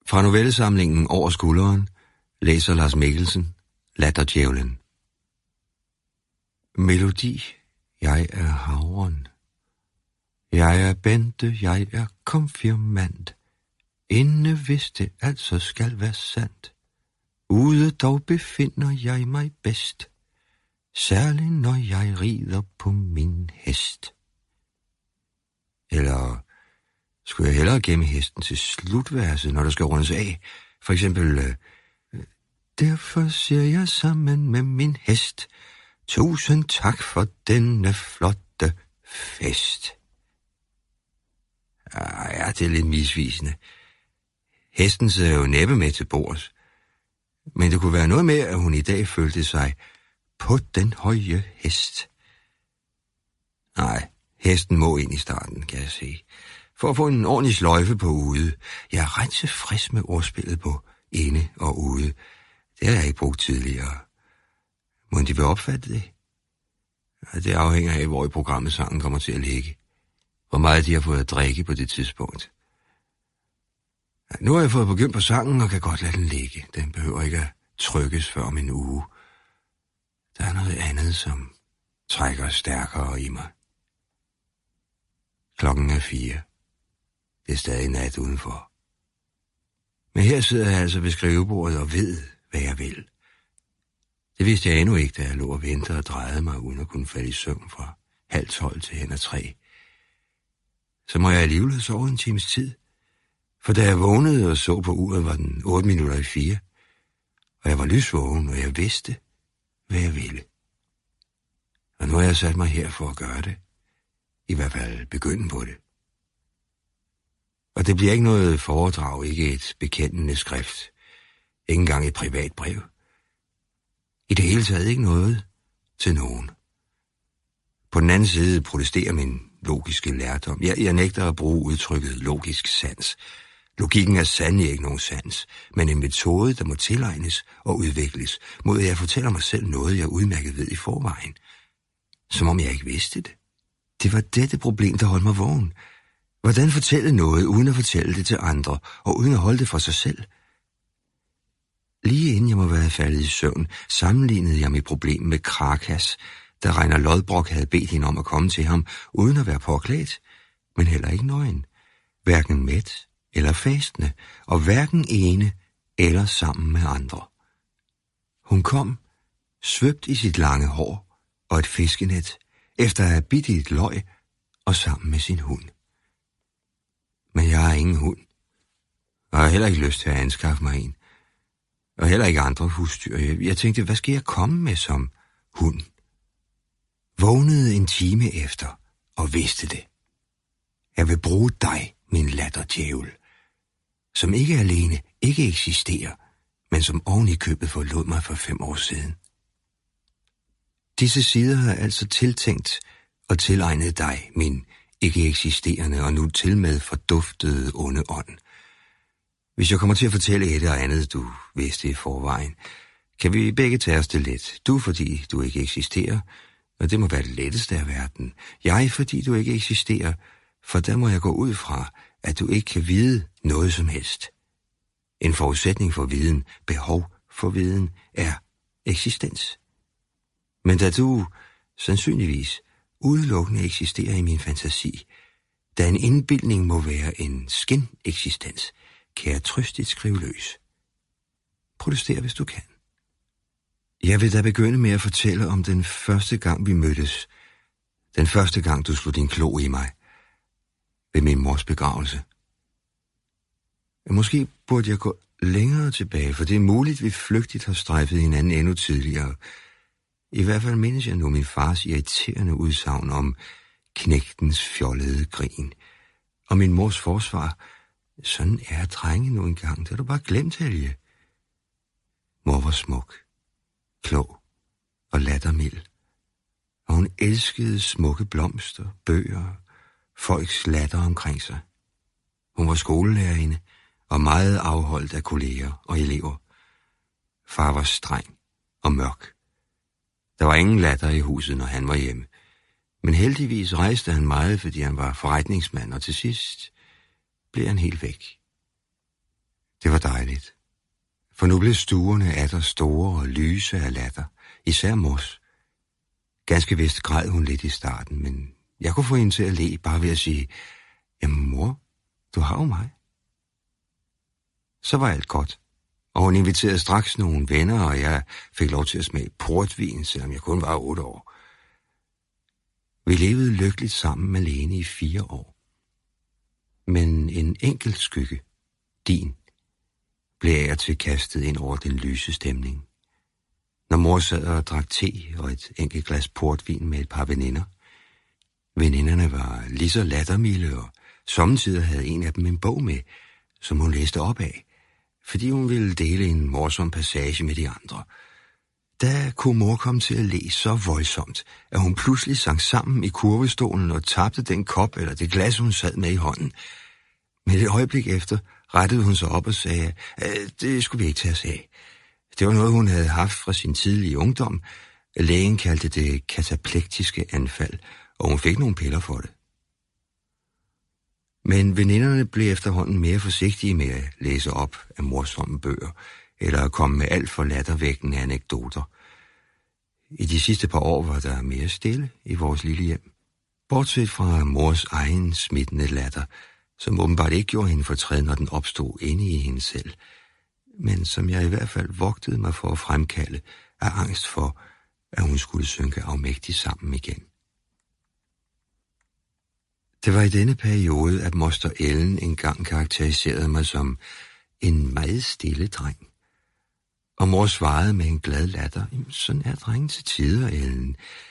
Fra novellesamlingen Over skulderen læser Lars Mikkelsen Latterdjævlen. Melodi. Jeg er havren. Jeg er Bente, jeg er konfirmand. Inde hvis det altså skal være sandt. Ude dog befinder jeg mig bedst. Særligt når jeg rider på min hest. Eller skulle jeg hellere gemme hesten til slutverset, når der skal rundes af? For eksempel, derfor siger jeg sammen med min hest, 1000 tak for denne flotte fest. Ja, det er lidt misvisende. Hesten sidder jo næppe med til bords. Men det kunne være noget med, at hun i dag følte sig på den høje hest. Nej, hesten må ind i starten, kan jeg se. For at få en ordentlig sløjfe på ude. Jeg er ret tilfreds med ordspillet på inde og ude. Det har jeg ikke brugt tidligere. Må de vil opfatte det? Det afhænger af, hvor i programmet sangen kommer til at ligge. Hvor meget de har fået at drikke på det tidspunkt. Nu har jeg fået begyndt på sangen og kan godt lade den ligge. Den behøver ikke at trykkes før om en uge. Der er noget andet, som trækker stærkere i mig. Klokken er 4. Det er stadig nat udenfor. Men her sidder jeg altså ved skrivebordet og ved, hvad jeg vil. Det vidste jeg endnu ikke, da jeg lå og ventede og drejede mig, uden at kunne falde i søvn fra 11:30 til 1:03. Så må jeg alligevel have sovet en times tid. For da jeg vågnede og så på uret, var den 4:08. Og jeg var lysvågen, og jeg vidste, hvad jeg ville. Og nu har jeg sat mig her for at gøre det. I hvert fald begynde på det. Og det bliver ikke noget foredrag, ikke et bekendende skrift. Ikke engang et privat brev. I det hele taget ikke noget til nogen. På den anden side protesterer min logiske lærdom. Jeg nægter at bruge udtrykket logisk sans. Logikken er sandelig ikke nogen sans, men en metode, der må tilegnes og udvikles, mod at jeg fortæller mig selv noget, jeg udmærket ved i forvejen. Som om jeg ikke vidste det. Det var dette problem, der holdt mig vågen. Hvordan fortælle noget, uden at fortælle det til andre, og uden at holde det for sig selv? Lige inden jeg må være faldet i søvn, sammenlignede jeg mit problem med Krakas, da Reiner Lodbrok havde bedt hende om at komme til ham, uden at være påklædt, men heller ikke nøgen. Hverken mæt eller fastende, og hverken ene eller sammen med andre. Hun kom, svøbt i sit lange hår og et fiskenet, efter at have bidt i et løg og sammen med sin hund. Men jeg har ingen hund, og har heller ikke lyst til at anskaffe mig en, og heller ikke andre husdyr. Jeg tænkte, hvad skal jeg komme med som hund? Vågnede en time efter og vidste det. Jeg vil bruge dig, min latterdjævel, som ikke alene ikke eksisterer, men som oven i købet forlod mig for 5 år siden. Disse sider har altså tiltænkt og tilegnet dig, min ikke eksisterende og nu tilmed forduftede onde ånd. Hvis jeg kommer til at fortælle et og andet, du vidste i forvejen, kan vi begge tage os det let. Du, fordi du ikke eksisterer, og det må være det letteste af verden. Jeg, fordi du ikke eksisterer, for der må jeg gå ud fra, at du ikke kan vide noget som helst. En forudsætning for viden, behov for viden, er eksistens. Men da du sandsynligvis udelukkende eksisterer i min fantasi, da en indbildning må være en skin-eksistens, kan jeg trøstigt skrive løs. Protester, hvis du kan. Jeg vil da begynde med at fortælle om den første gang, vi mødtes. Den første gang, du slog din klo i mig. Ved min mors begravelse. Måske burde jeg gå længere tilbage, for det er muligt, vi flygtigt har strejfet hinanden endnu tidligere. I hvert fald mindes jeg nu min fars irriterende udsagn om knægtens fjollede grin. Og min mors forsvar. Sådan er drenge nu engang. Det har du bare glemt, Helge. Mor var smuk, klog og lattermild. Og hun elskede smukke blomster, bøger, folks latter omkring sig. Hun var skolelærerinde og meget afholdt af kolleger og elever. Far var streng og mørk. Der var ingen latter i huset, når han var hjemme. Men heldigvis rejste han meget, fordi han var forretningsmand, og til sidst blev han helt væk. Det var dejligt. For nu blev stuerne atter store og lyse af latter, især mors. Ganske vist græd hun lidt i starten, men jeg kunne få hende til at le bare ved at sige, jamen mor, du har jo mig. Så var alt godt, og hun inviterede straks nogle venner, og jeg fik lov til at smage portvin, selvom jeg kun var 8 år. Vi levede lykkeligt sammen alene i 4 år. Men en enkelt skygge, din, blev af og til kastet ind over den lyse stemning. Når mor sad og drak te og et enkelt glas portvin med et par veninder. Veninderne var lige så lattermilde, og sommetider havde en af dem en bog med, som hun læste op af, fordi hun ville dele en morsom passage med de andre. Da kunne mor komme til at le så voldsomt, at hun pludselig sank sammen i kurvestolen og tabte den kop eller det glas, hun sad med i hånden. Men et øjeblik efter rettede hun sig op og sagde, at det skulle vi ikke tage os af. Det var noget, hun havde haft fra sin tidlige ungdom. Lægen kaldte det kataplektiske anfald, og hun fik nogle piller for det. Men veninderne blev efterhånden mere forsigtige med at læse op af morsomme bøger, eller at komme med alt for lattervækkende anekdoter. I de sidste par år var der mere stille i vores lille hjem. Bortset fra mors egen smittende latter, som åbenbart ikke gjorde hende fortræd, når den opstod inde i hende selv, men som jeg i hvert fald vogtede mig for at fremkalde af angst for, at hun skulle synke afmægtigt sammen igen. Det var i denne periode, at moster Ellen engang karakteriserede mig som en meget stille dreng. Og mor svarede med en glad latter, sådan er drengen til tider, Ellen.